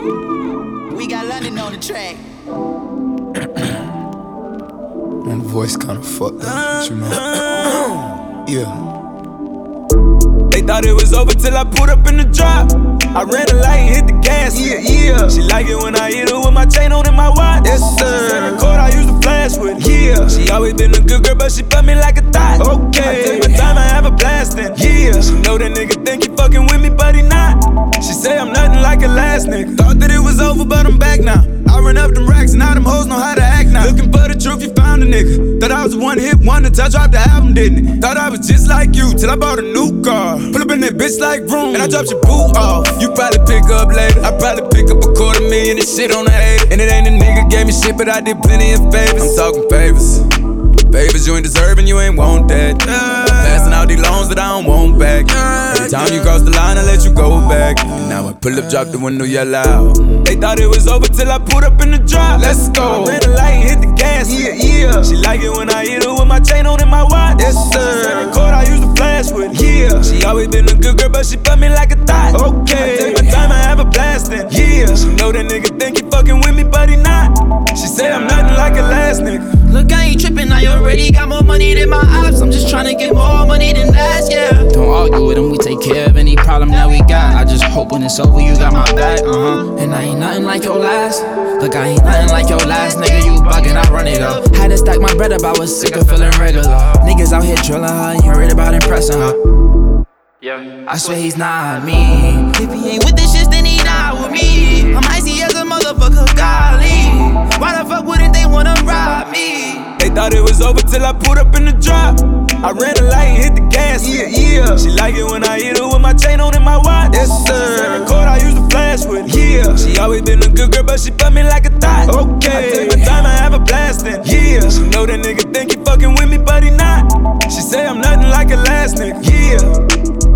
We got London on the track. Man, the voice kinda fucked up, you know. Yeah. They thought it was over till I pulled up in the drop. I ran a light and hit the gas. Yeah. She like it when I hit her with my chain on and my watch. Yes, sir. She record, I use the flash with it. Yeah. She always been a good girl, but she fuck me like a thot. Okay. I take my time, I have a blastin'. Yeah. She know that nigga think he fucking with me, but he not. She say I'm nothing like a last nigga. Thought that it was over, but I'm back now. I run up them racks and now them hoes know how to act now. Looking for the truth, you found a nigga. Thought I was a one-hit wonder till I dropped the album, didn't it? Thought I was just like you till I bought a new car. Pull up in that bitch like vroom, and I dropped your boot off. You probably pick up later. I probably pick up $250,000 and shit on the hater. And it ain't a nigga gave me shit, but I did plenty of favors. I'm talking favors. Favors you ain't deserving, you ain't want that. Passing out these loans that I don't want back. Every time you cross the line, I let you go back. And now I pull up, drop the window, yell out. They thought it was over till I pulled up in the drop. Let's go. I ran the light and hit the gas. Yeah. She like it when I hit her with my chain on and my watch. Yes, sir. She record, I use the flash with it. Yeah. She always been a good girl, but she fuck me like a thot. Okay. I take my time, I have a blastin'. Yeah. She know that nigga think he fucking with me, but he not. She say I'm nothing like a last nigga. Look, I ain't trippin', I already got more money than my ops. I'm just tryna get more money than last, yeah. Don't argue with him, we take care of any problem that we got. I just hope when it's over, you got my back, And I ain't nothing like your last. Look, I ain't nothing like your last, nigga, you buggin', I run it up. Had to stack my bread up, I was sick of feeling regular. Niggas out here drillin' her, you worried about impressing her. I swear he's not me. If he ain't with the shits, then he not with me. I'm icy as a motherfucker, golly. Why the fuck wouldn't they wanna rob me? They thought it was over till I pulled up in the drop. I ran a light and hit the gas. Yeah. She like it when I hit her with my chain on and my watch. Yes, sir. She record, I use the flash with it. Yeah. She always been a good girl, but she fuck me like a thot. Okay. I take my time, I have a blastin'. Yeah. She know that nigga think he fucking with me, but he not. She say I'm nothing like a last nigga. Yeah.